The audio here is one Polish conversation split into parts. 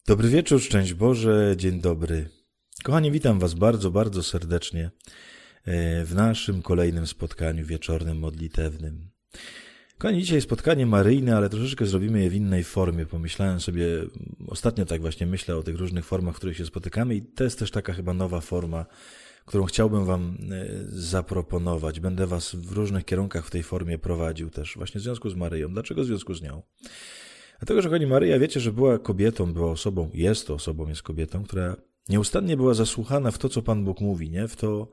Dobry wieczór, szczęść Boże, dzień dobry. Kochani, witam Was bardzo, bardzo serdecznie w naszym kolejnym spotkaniu wieczornym, modlitewnym. Kochani, dzisiaj spotkanie maryjne, ale troszeczkę zrobimy je w innej formie. Pomyślałem sobie, ostatnio tak właśnie myślę o tych różnych formach, w których się spotykamy i to jest też taka chyba nowa forma, którą chciałbym Wam zaproponować. Będę Was w różnych kierunkach w tej formie prowadził też właśnie w związku z Maryją. Dlaczego w związku z nią? Dlatego, że kochani, Maryja, wiecie, że była kobietą, była osobą, jest kobietą, która nieustannie była zasłuchana w to, co Pan Bóg mówi, nie? W to,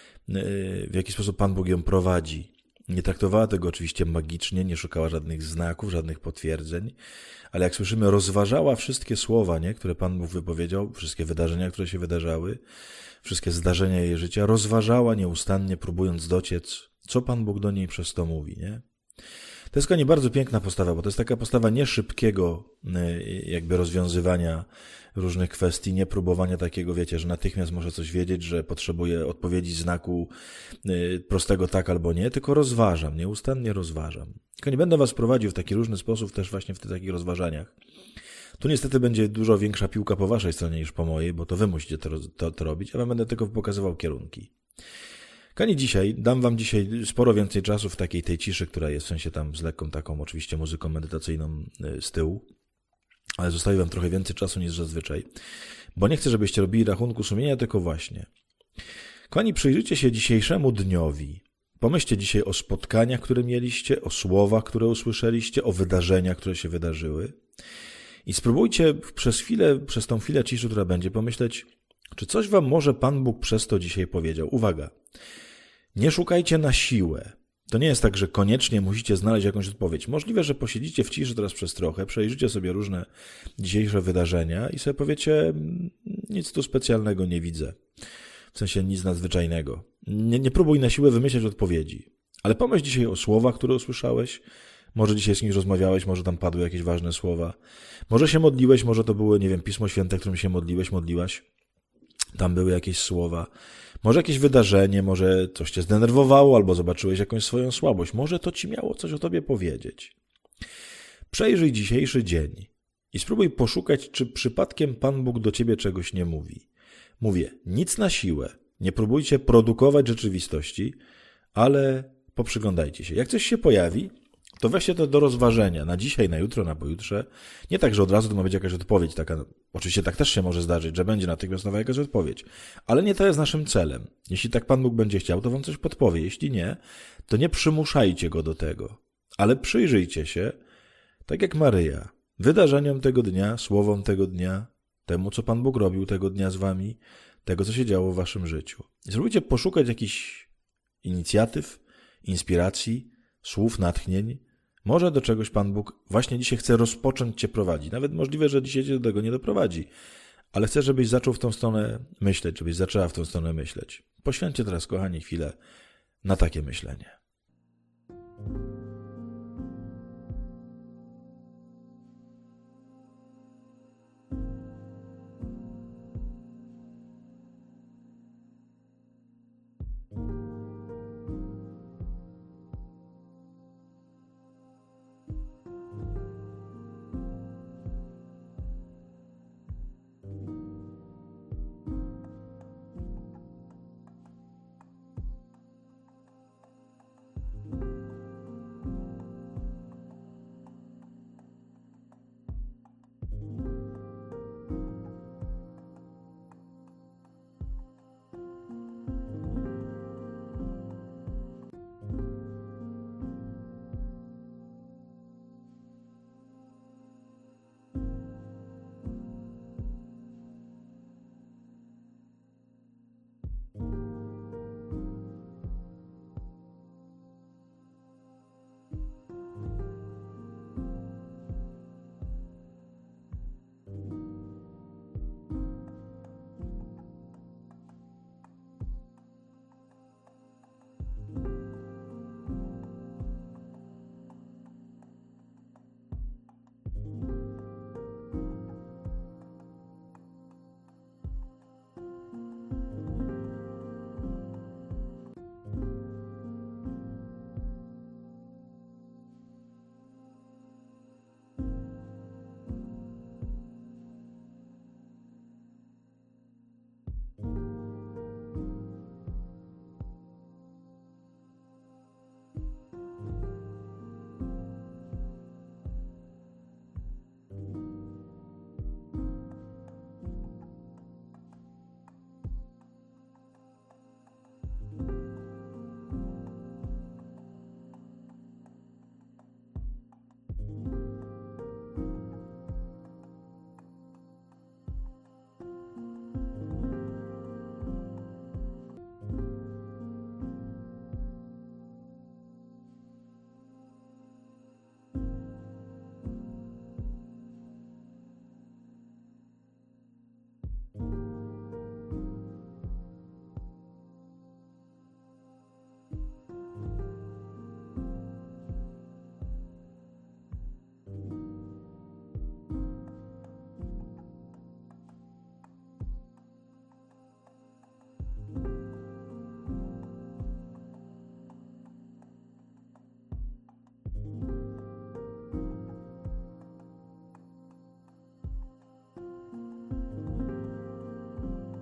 w jaki sposób Pan Bóg ją prowadzi. Nie traktowała tego oczywiście magicznie, nie szukała żadnych znaków, żadnych potwierdzeń, ale jak słyszymy, rozważała wszystkie słowa, nie? Które Pan Bóg wypowiedział, wszystkie wydarzenia, które się wydarzały, wszystkie zdarzenia jej życia, rozważała nieustannie, próbując dociec, co Pan Bóg do niej przez to mówi, nie? To jest, kochani, bardzo piękna postawa, bo to jest taka postawa nie szybkiego jakby rozwiązywania różnych kwestii, nie próbowania takiego, wiecie, że natychmiast może coś wiedzieć, że potrzebuje odpowiedzi, znaku prostego tak albo nie, tylko rozważam, nieustannie rozważam. Tylko nie będę Was prowadził w taki różny sposób też właśnie w tych takich rozważaniach. Tu niestety będzie dużo większa piłka po Waszej stronie niż po mojej, bo to Wy musicie to robić, a ja będę tylko pokazywał kierunki. Kochani, dam Wam dzisiaj sporo więcej czasu w takiej tej ciszy, która jest w sensie tam z lekką taką oczywiście muzyką medytacyjną z tyłu, ale zostawię Wam trochę więcej czasu niż zazwyczaj, bo nie chcę, żebyście robili rachunku sumienia, tylko właśnie. Kochani, przyjrzyjcie się dzisiejszemu dniowi. Pomyślcie dzisiaj o spotkaniach, które mieliście, o słowach, które usłyszeliście, o wydarzeniach, które się wydarzyły i spróbujcie przez tą chwilę ciszy, która będzie, pomyśleć, czy coś Wam może Pan Bóg przez to dzisiaj powiedział. Uwaga! Nie szukajcie na siłę. To nie jest tak, że koniecznie musicie znaleźć jakąś odpowiedź. Możliwe, że posiedzicie w ciszy teraz przez trochę, przejrzycie sobie różne dzisiejsze wydarzenia i sobie powiecie, nic tu specjalnego nie widzę. W sensie nic nadzwyczajnego. Nie próbuj na siłę wymyśleć odpowiedzi. Ale pomyśl dzisiaj o słowach, które usłyszałeś. Może dzisiaj z kimś rozmawiałeś, może tam padły jakieś ważne słowa. Może się modliłeś, może to było, nie wiem, Pismo Święte, którym się modliłaś. Tam były jakieś słowa. Może jakieś wydarzenie, może coś cię zdenerwowało, albo zobaczyłeś jakąś swoją słabość. Może to ci miało coś o tobie powiedzieć. Przejrzyj dzisiejszy dzień i spróbuj poszukać, czy przypadkiem Pan Bóg do ciebie czegoś nie mówi. Mówię, nic na siłę. Nie próbujcie produkować rzeczywistości, ale poprzyglądajcie się. Jak coś się pojawi, to weźcie to do rozważenia na dzisiaj, na jutro, na pojutrze. Nie tak, że od razu to ma być jakaś odpowiedź taka. Oczywiście tak też się może zdarzyć, że będzie natychmiastowa jakaś odpowiedź. Ale nie to jest naszym celem. Jeśli tak Pan Bóg będzie chciał, to wam coś podpowie. Jeśli nie, to nie przymuszajcie go do tego. Ale przyjrzyjcie się, tak jak Maryja, wydarzeniom tego dnia, słowom tego dnia, temu, co Pan Bóg robił tego dnia z wami, tego, co się działo w waszym życiu. I spróbujcie poszukać jakichś inicjatyw, inspiracji, słów, natchnień. Może do czegoś Pan Bóg właśnie dzisiaj chce rozpocząć cię prowadzić. Nawet możliwe, że dzisiaj cię do tego nie doprowadzi. Ale chcę, żebyś zaczął w tą stronę myśleć, żebyś zaczęła w tą stronę myśleć. Poświęćcie teraz, kochani, chwilę na takie myślenie.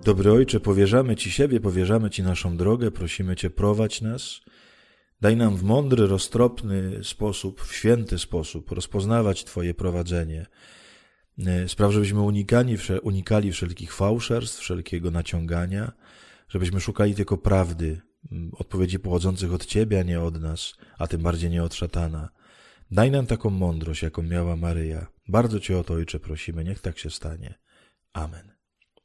Dobry Ojcze, powierzamy Ci siebie, powierzamy Ci naszą drogę, prosimy Cię, prowadź nas. Daj nam w mądry, roztropny sposób, w święty sposób rozpoznawać Twoje prowadzenie. Spraw, żebyśmy unikali wszelkich fałszerstw, wszelkiego naciągania, żebyśmy szukali tylko prawdy, odpowiedzi pochodzących od Ciebie, a nie od nas, a tym bardziej nie od szatana. Daj nam taką mądrość, jaką miała Maryja. Bardzo Cię o to, Ojcze, prosimy, niech tak się stanie. Amen.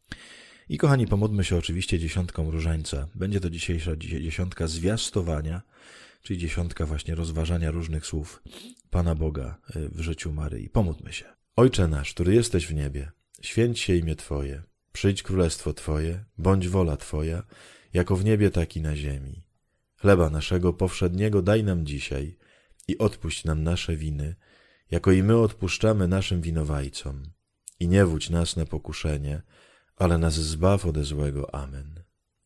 I kochani, pomódlmy się oczywiście 10 różańca. Będzie to dzisiejsza 10 zwiastowania, czyli 10 właśnie rozważania różnych słów Pana Boga w życiu Maryi. Pomódlmy się. Ojcze nasz, który jesteś w niebie, święć się imię Twoje, przyjdź królestwo Twoje, bądź wola Twoja, jako w niebie, tak i na ziemi. Chleba naszego powszedniego daj nam dzisiaj i odpuść nam nasze winy, jako i my odpuszczamy naszym winowajcom. I nie wódź nas na pokuszenie, ale nas zbaw ode złego. Amen.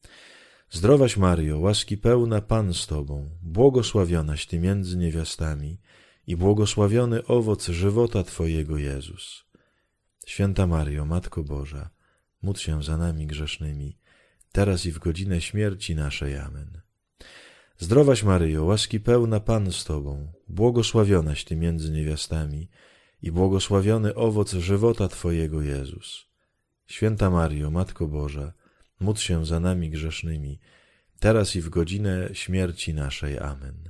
Zdrowaś Maryjo, łaski pełna, Pan z Tobą, błogosławionaś Ty między niewiastami i błogosławiony owoc żywota Twojego, Jezus. Święta Maryjo, Matko Boża, módl się za nami grzesznymi, teraz i w godzinę śmierci naszej. Amen. Zdrowaś Maryjo, łaski pełna, Pan z Tobą, błogosławionaś Ty między niewiastami i błogosławiony owoc żywota Twojego, Jezus. Święta Maryjo, Matko Boża, módl się za nami grzesznymi, teraz i w godzinę śmierci naszej. Amen.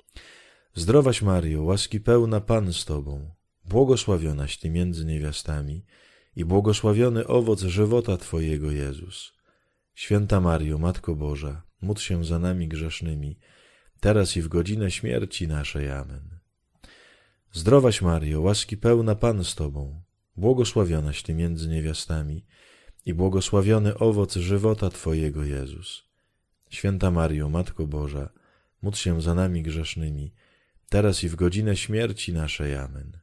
Zdrowaś Maryjo, łaski pełna, Pan z Tobą, błogosławionaś Ty między niewiastami i błogosławiony owoc żywota Twojego, Jezus. Święta Maryjo, Matko Boża, módl się za nami grzesznymi, teraz i w godzinę śmierci naszej. Amen. Zdrowaś Maryjo, łaski pełna, Pan z Tobą, błogosławionaś Ty między niewiastami i błogosławiony owoc żywota Twojego, Jezus. Święta Maryjo, Matko Boża, módl się za nami grzesznymi, teraz i w godzinę śmierci naszej. Amen.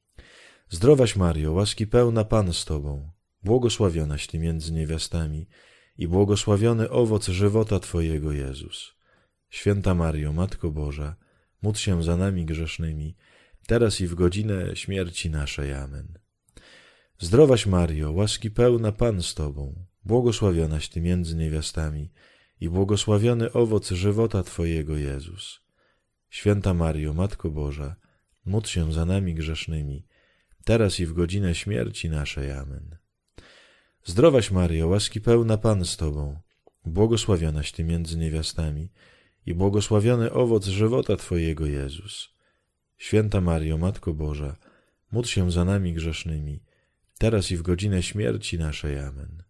Zdrowaś Maryjo, łaski pełna, Pan z Tobą, błogosławionaś Ty między niewiastami i błogosławiony owoc żywota Twojego, Jezus. Święta Maryjo, Matko Boża, módl się za nami grzesznymi, teraz i w godzinę śmierci naszej. Amen. Zdrowaś Maryjo, łaski pełna, Pan z Tobą, błogosławionaś Ty między niewiastami i błogosławiony owoc żywota Twojego, Jezus. Święta Maryjo, Matko Boża, módl się za nami grzesznymi, teraz i w godzinę śmierci naszej. Amen. Zdrowaś Maryjo, łaski pełna, Pan z Tobą, błogosławionaś Ty między niewiastami i błogosławiony owoc żywota Twojego, Jezus. Święta Maryjo, Matko Boża, módl się za nami grzesznymi, teraz i w godzinę śmierci naszej. Amen.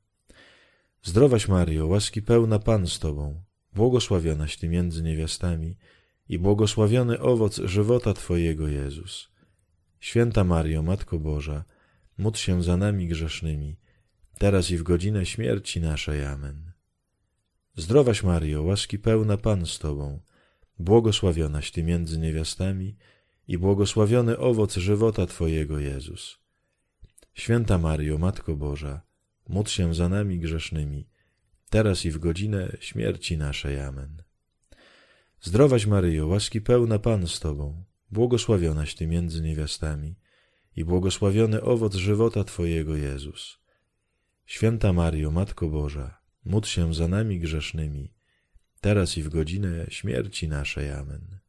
Zdrowaś Maryjo, łaski pełna, Pan z Tobą, błogosławionaś Ty między niewiastami i błogosławiony owoc żywota Twojego, Jezus. Święta Maryjo, Matko Boża, módl się za nami grzesznymi, teraz i w godzinę śmierci naszej. Amen. Zdrowaś Maryjo, łaski pełna, Pan z Tobą, błogosławionaś Ty między niewiastami i błogosławiony owoc żywota Twojego, Jezus. Święta Maryjo, Matko Boża, módl się za nami grzesznymi, teraz i w godzinę śmierci naszej. Amen. Zdrowaś Maryjo, łaski pełna, Pan z Tobą, błogosławionaś Ty między niewiastami i błogosławiony owoc żywota Twojego, Jezus. Święta Maryjo, Matko Boża, módl się za nami grzesznymi, teraz i w godzinę śmierci naszej. Amen.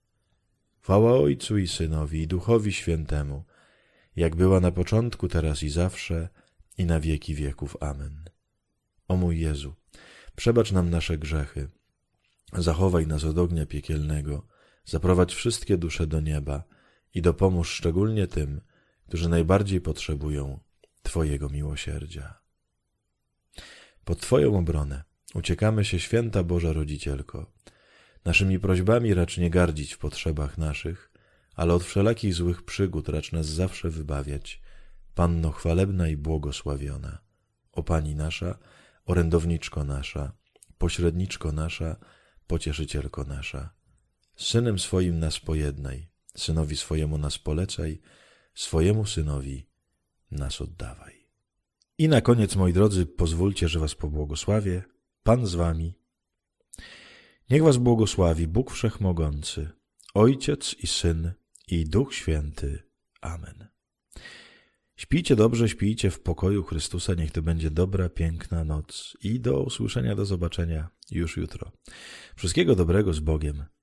Chwała Ojcu i Synowi, i Duchowi Świętemu, jak była na początku, teraz i zawsze, i na wieki wieków. Amen. O mój Jezu, przebacz nam nasze grzechy, zachowaj nas od ognia piekielnego, zaprowadź wszystkie dusze do nieba i dopomóż szczególnie tym, którzy najbardziej potrzebują Twojego miłosierdzia. Pod Twoją obronę uciekamy się, Święta Boża Rodzicielko. Naszymi prośbami racz nie gardzić w potrzebach naszych, ale od wszelakich złych przygód racz nas zawsze wybawiać. Panno chwalebna i błogosławiona, o Pani nasza, orędowniczko nasza, pośredniczko nasza, pocieszycielko nasza. Z Synem swoim nas pojednaj, Synowi swojemu nas polecaj, swojemu Synowi nas oddawaj. I na koniec, moi drodzy, pozwólcie, że was pobłogosławię. Pan z wami. Niech was błogosławi Bóg Śpijcie dobrze, śpijcie w pokoju Chrystusa. Niech to będzie dobra, piękna noc. I do usłyszenia, do zobaczenia już jutro. Wszystkiego dobrego, z Bogiem.